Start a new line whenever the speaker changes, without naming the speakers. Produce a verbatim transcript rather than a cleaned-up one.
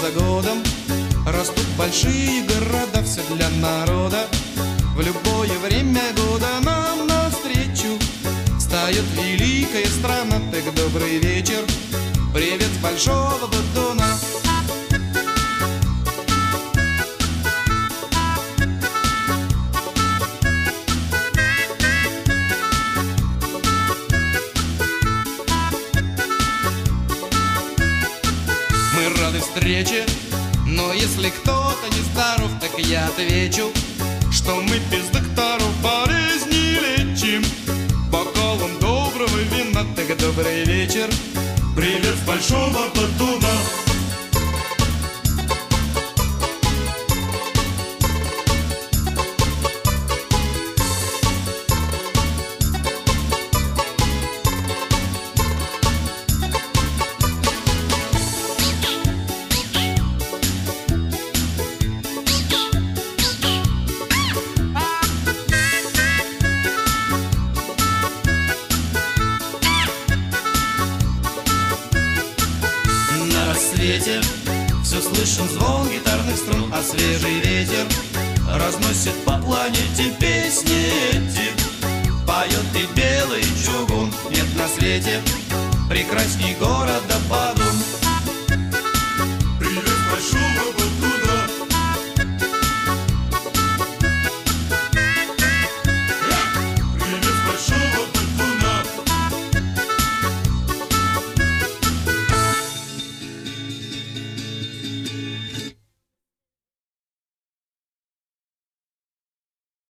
за годом растут большие города, все для народа. В любое время года нам навстречу встает великая страна. Так добрый вечер, привет с большого батуна. Мы рады встрече, но если кто-то не здоров, так я отвечу, что мы без докторов болезни лечим бокалом доброго вина. Так добрый вечер, привет с большого батуна. Все слышен звон гитарных струн, а свежий ветер разносит по планете песни эти. Поет и белый чугун, нет на свете